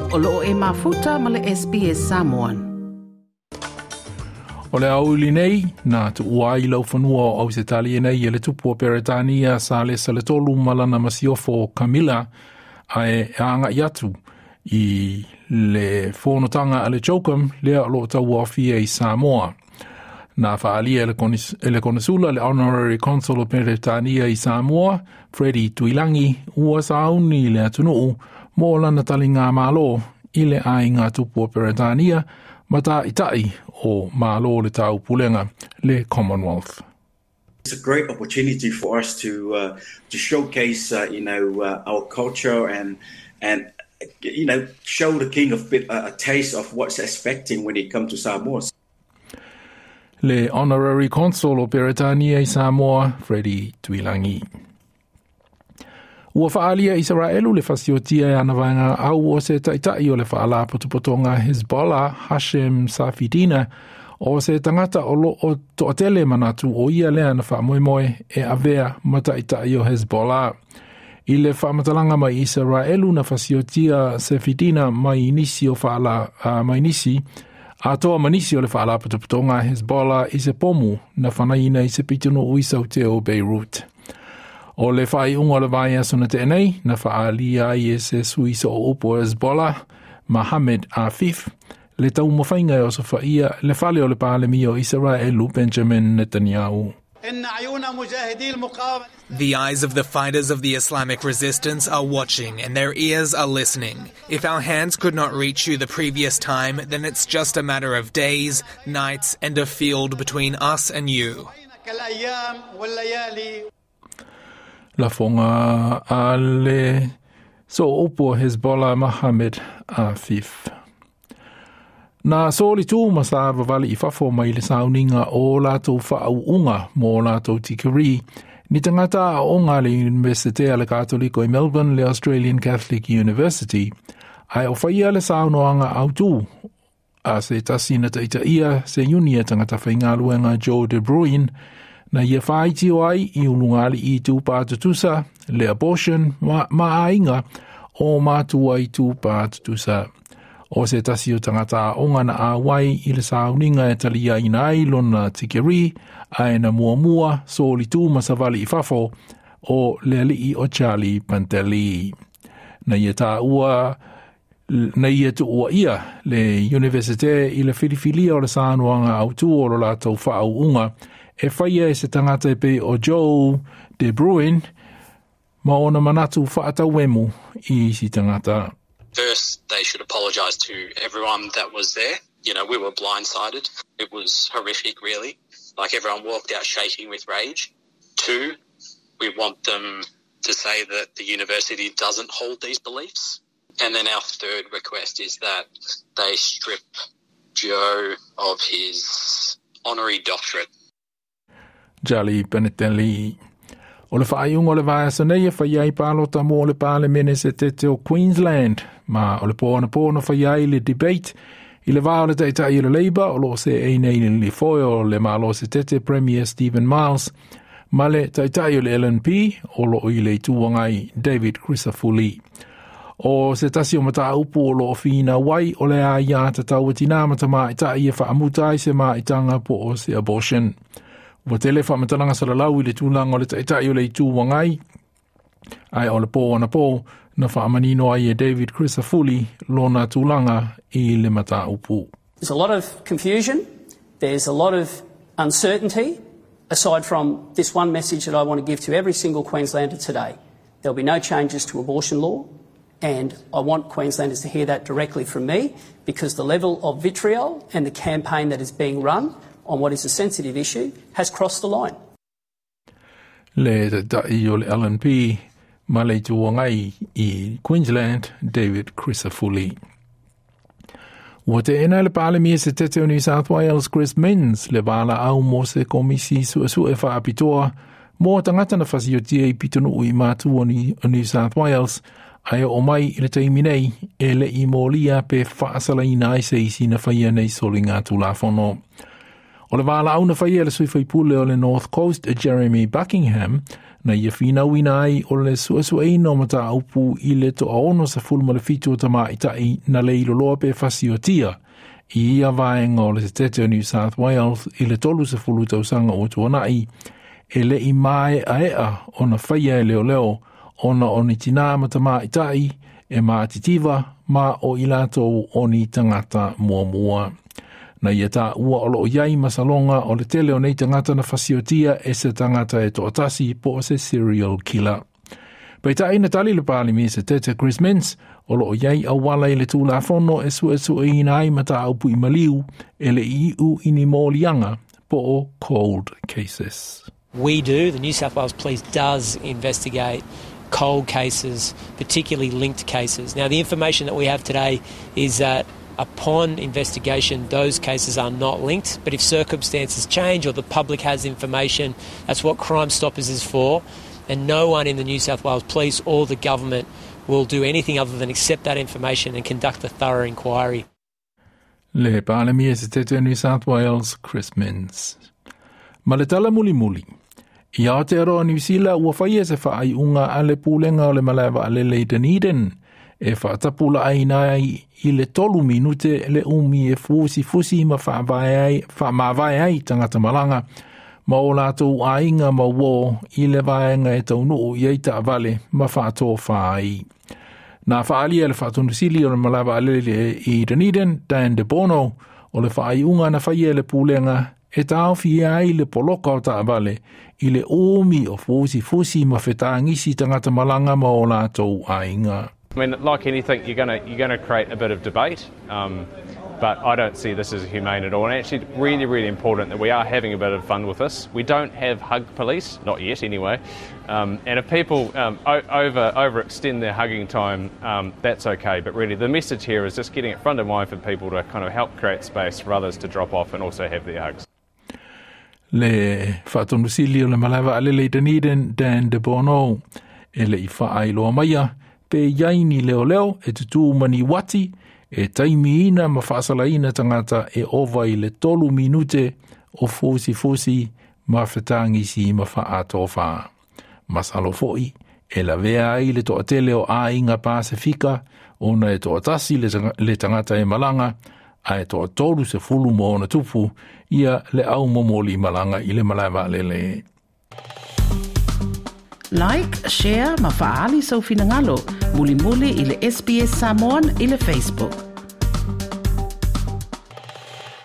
O loo e mafuta ma le SBS Samoan. O le au ili nei, nā tu uai lau whanua o se tali nei e le tupua Peretania sa le saletolu malana masiofo Camilla ai anga iatu i le whonotanga a le chokam lea o lo tau awhia i Samoa. Nā whaalia ele konasula le Honorary Consul o Peretania i Samoa, Freddie Tuilangi, ua sauni le atunuu mō lana tali ngā mālo i le ai ngā tupua Peretania mata itai o mālo le tau pulenga le Commonwealth. It's a great opportunity for us to showcase, our culture and show the king of a taste of what's expecting when it comes to Samoa. Le Honorary Consul o Peretania i Samoa, Freddie Tuilangi. Ua whaalia Israelu le fasiotia e anawanga au o se taitai o le whaala potupotonga Hezbollah Hashem Safidina o se tangata o toatele manatu o ia lea na whaamoemoe e avea mataitai o Hezbollah. I le whaamatalanga mai Israelu na fasiotia Safidina mai inisi o whaala mainisi a toa manisi o le whaala potupotonga Hezbollah i se pomu na whanaina i se pitunu uisau o Beirut. O le whai unga le vai asuna te enei, na whaalia i e se suiso o upo Hezbollah, Mohamed Afif, le tau mawhainga o sa whaia le whale o le pālemi o Israelu Benjamin Netanyahu. The eyes of the fighters of the Islamic resistance are watching and their ears are listening. If our hands could not reach you the previous time, then it's just a matter of days, nights, and a field between us and you. La fonga ale so upo Hezbollah Mohamed Afif. Na soli tu masava vali ifafo mai le sauninga o lato whauunga mō lato tikiri. Ni tangata o ngā le Universitea le Katoliko i Melbourne le Australian Catholic University. Ai o whaia le saunoanga au tu. A se tasina taita ia se unia tangata whaingaluenga Joe De Bruyn. Na ia whaiti o ai i unungali i tū pātutusa, le abortion, maainga o mātua i tū pātutusa. O se tasi o tangata o ngana a wai i le sauninga e talia ina ai lona tikeri, ai na muamua so li tū masavali i fafo o le alii o Charlie Panteli. Na ia tā ua, na ia tu ua ia le Universite i le whiriwhilia o le sānuanga au tū o lo lātou whaau unga, e whaia e se tangata e pe o Joe De Bruyn, ma ona manatu whaatawemu i si tangata. First, they should apologise to everyone that was there. You know, we were blindsided. It was horrific, really. Like, everyone walked out shaking with rage. Two, we want them to say that the university doesn't hold these beliefs. And then our third request is that they strip Joe of his honorary doctorate. Jali Peneteli. O le whaaiunga o le vaasa nei e whaiai pālota mō le pāle mene se tete o Queensland. Ma o le pōna whaiai le debate i le vāo le taitai le Labour o lo se einei le foio le mālo se tete Premier Stephen Miles. Ma le taitai le LNP o lo i le tuangai David Crisafulli. O se tasi o mata upu o lo fina wai o le a ia ta tau tina mata maa itai e whaamutai se maa itanga po o se abortion. Wa tele whamatalanga salalau i le tūlanga o le taitai o le tūwangai. Ai o le pō ana pō na whaamanino ai e David Crisafulli lona tūlanga i le mata upu. There's a lot of confusion. There's a lot of uncertainty. Aside from this one message that I want to give to every single Queenslander today. There'll be no changes to abortion law. And I want Queenslanders to hear that directly from me because the level of vitriol and the campaign that is being run on what is a sensitive issue has crossed the line. Le ta'i o le LNP ma le tuangai i Queensland, David Crisafulli. Ua te ena le pālemia se tete o New South Wales, Chris Minns, le wāla au mo se komisi su e whaapitoa mō tangata na whasiotia i pitonu i mātu o New South Wales, ai o mai i le taimi nei e le i mōlia pe whaasala i nai se isi na whaia nei soli ngā tūlafono. O le wāla au na whaia le sui whaipule o le North Coast, Jeremy Buckingham, Na ia whina wina ai o le suasuaina o mata upu I le to aono sa fulma le fitu o tama itai na le iloloa pe fasiotia I ia vaenga o le tete o New South Wales I le tolu sa fulu tausanga o tuanai e le I mai aea o na whaia e leo leo o na o ni tina matama itai e maatitiva ma o ilato o ni tangata mua. Na ia tā ua olo o iai masalonga o le tele o nei tangata na fasiotia e se tangata e toatasi po se serial killer. Pai ta ina tali le pāli mi se tete Chris Mintz olo o iai au wala I le tūla fono e su e ina ai mata aupu I maliu e le iu ini mōlianga po o cold cases. We do, the New South Wales Police does investigate cold cases, particularly linked cases. Now the information that we have today is that upon investigation, those cases are not linked, but if circumstances change or the public has information, that's what Crime Stoppers is for, and no one in the New South Wales Police or the government will do anything other than accept that information and conduct a thorough inquiry. Le pālemi e se tete New South Wales, Chris Mintz. Ma le tala muli. I Aotearoa New Zealand ua whaia se whaai unga a le pūlenga o le malawa a le Dunedin. E whaatapula aina I le 3 minute le umi e fusi ma whaamawai ai tangata malanga ma o lātou ainga ma wō I le vaenga e taunuu I eita avale ma whaatō whaai. Nā whaalia le whaatunusili o le malawa a le I Dunedin, Dan de Bono, o le whaai unga na whaia le pūlenga e tāwhi ai le poloka o ta avale I le umi o fusi ma whetangisi tangata malanga ma o lātou ainga. I mean, like anything, you're gonna create a bit of debate, but I don't see this as humane at all. And actually, really important that we are having a bit of fun with this. We don't have hug police, not yet anyway. And if people overextend their hugging time, that's okay. But really, the message here is just getting it front of mind for people to kind of help create space for others to drop off and also have their hugs. Le whaatonusili o le malawa a le Dunedin, Dan de Bono, e le I whaailoa maia, pe yaini leo e tutu mani wati e taimi ina ma whaasalaina tangata e ova I le 3 minute o fusi ma whetangisi ma whaatofa. Masalo foi e la vea ai le toatele o ainga Pasifika ona e toatasi le tangata e malanga a e toatoru se fulu mo ona tupu ia le au momoli malanga I le malawa lele. Like, share, ma faali sau finangalo. Muli I le SBS Samoan I le Facebook.